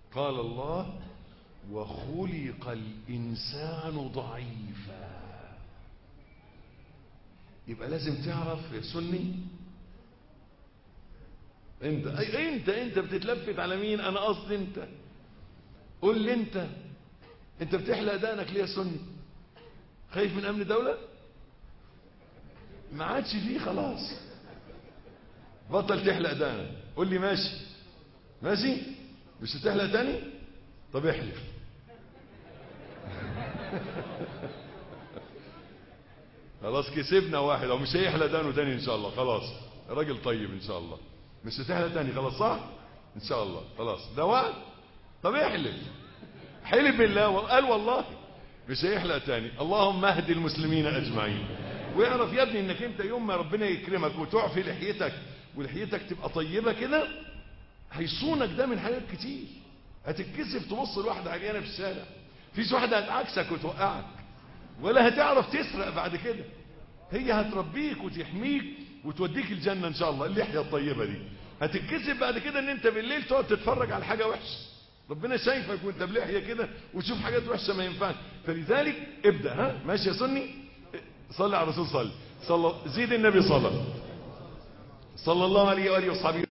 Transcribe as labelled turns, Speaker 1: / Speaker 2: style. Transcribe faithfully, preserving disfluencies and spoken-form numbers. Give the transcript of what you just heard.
Speaker 1: قال الله وخلق الإنسان ضعيفا. يبقى لازم تعرف يا سني، انت أي انت انت بتتلفت على مين؟ انا قصدي انت. قول لي انت انت بتحلق دقنك ليه يا سني؟ خايف من امن دولة؟ ما عادش فيه خلاص، بطل تحلق دقنك. قول لي ماشي ماشي، مش هتحلق تاني؟ طب احلف. خلاص كسبنا واحد، او مش هيحلق دقنه تاني ان شاء الله. خلاص راجل طيب ان شاء الله، مش هتحلق تاني خلاص، صح ان شاء الله. خلاص ده وعد. طب احلف. حلف بالله وقال والله مش هيحلق تاني. اللهم اهد المسلمين اجمعين. واعرف يا ابني انك انت يوم ما ربنا يكرمك وتعفي لحيتك ولحيتك تبقى طيبة كده، هيصونك ده من حاجات كتير. هتتكسف تبص لواحدة عريانة في الشارع، فيش واحدة هتعكسك وتوقعك، ولا هتعرف تسرق بعد كده. هي هتربيك وتحميك وتوديك الجنة ان شاء الله. اللحية الطيبة دي هتتكسف بعد كده ان انت بالليل تقعد تتفرج على حاجة وحشة. ربنا شايفك وانت بلحية كده وتشوف حاجات وحشة ما ينفعش. فلذلك ابدأ. ها ماشي يا سني؟ صلي على الرسول. صلي صلى زيد النبي صلى صلى الله عليه وآله وصحبه